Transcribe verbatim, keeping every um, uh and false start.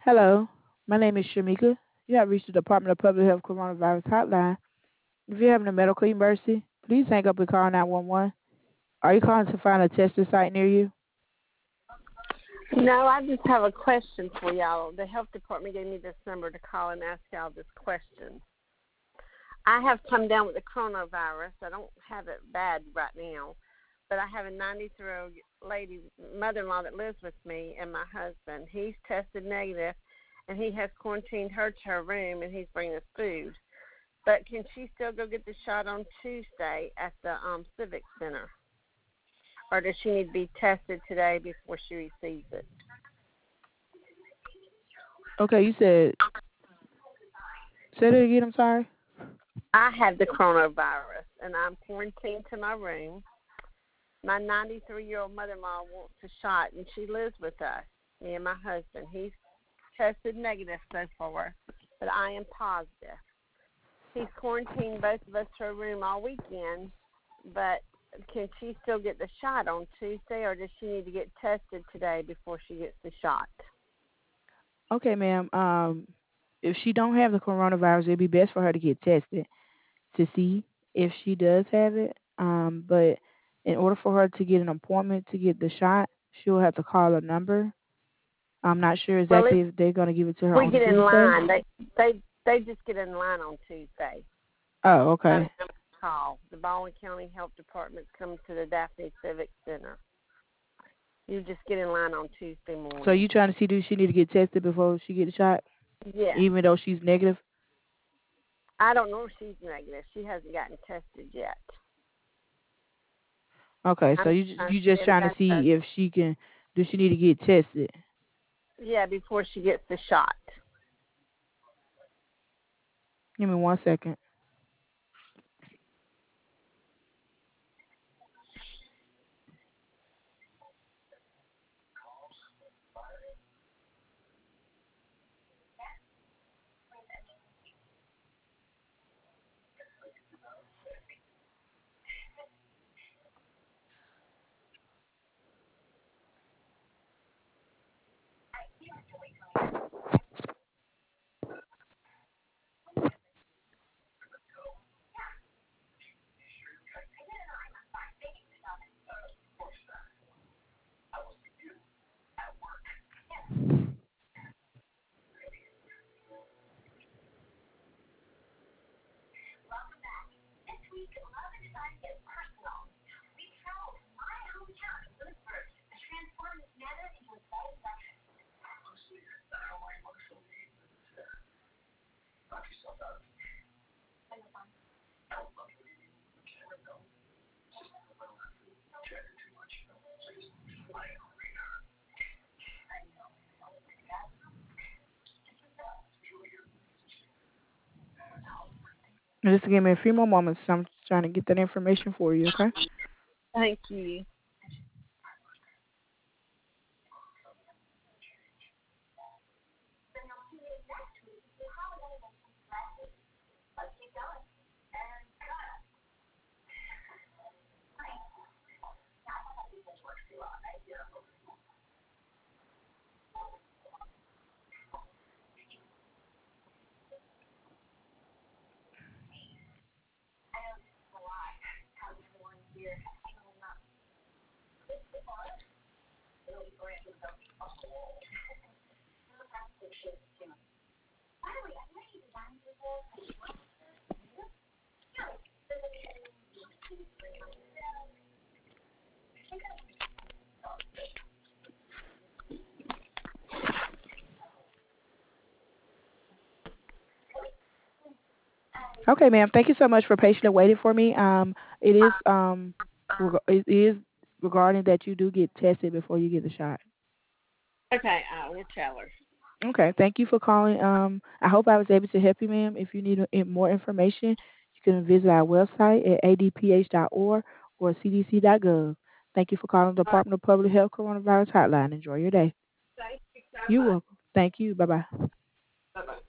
Hello, my name is Shamika. You have reached the Department of Public Health Coronavirus Hotline. If you're having a medical emergency, please hang up and call nine one one. Are you calling to find a testing site near you? No, I just have a question for y'all. The health department gave me this number to call and ask y'all this question. I have come down with the coronavirus. I don't have it bad right now, but I have a ninety-three-year-old lady, mother-in-law that lives with me and my husband. He's tested negative, and he has quarantined her to her room, and he's bringing us food. But can she still go get the shot on Tuesday at the um, Civic Center? Or does she need to be tested today before she receives it? Okay, you said, say that again, I'm sorry. I have the coronavirus, and I'm quarantined to my room. My ninety-three-year-old mother-in-law wants a shot, and she lives with us, me and my husband. He's tested negative so far, but I am positive. He's quarantined both of us to a room all weekend, but can she still get the shot on Tuesday, or does she need to get tested today before she gets the shot? Okay, ma'am. Um, if she don't have the coronavirus, it'd be best for her to get tested to see if she does have it. Um, but in order for her to get an appointment to get the shot, she'll have to call a number. I'm not sure Well, if exactly if they're going to give it to her we on get in Tuesday. line, they they they just get in line on Tuesday. Oh, By the okay. time I call, the Baldwin County Health Department comes to the Daphne Civic Center. You just get in line on Tuesday So morning. you trying to see do she need to get tested before she get the shot, Yes. even though she's negative? I don't know if she's negative. She hasn't gotten tested yet. Okay, so I'm you trying to you just get trying to her see tested. if she can do she need to get tested. Yeah, before she gets the shot. Give me one second. Just give me a few more moments. I'm trying to get that information for you. Okay. Thank you. Okay, ma'am. Thank you so much for patiently waiting for me. Um, it is um, reg- it is regarding that you do get tested before you get the shot. Okay, I will tell her. Okay. Thank you for calling. Um, I hope I was able to help you, ma'am. If you need uh, more information, you can visit our website at a d p h dot org or c d c dot gov. Thank you for calling the All right. Department of Public Health Coronavirus Hotline. Enjoy your day. Thank you so You're much. welcome. Thank you. Bye bye. Bye-bye.